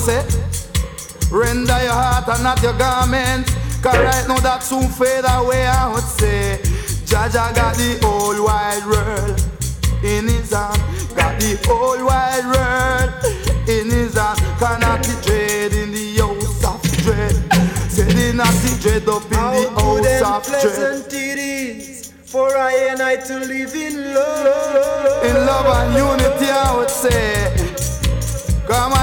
say, render your heart and not your garment. Cause right now that soon fade away, I would say. Jaja got the whole wide world in his hand. Got the whole wide world in his hand. Cannot be dread in the house of dread. Say the nasty dread up in the house of dread. It is for I and I to live in love. In love and unity, I would say. Come on.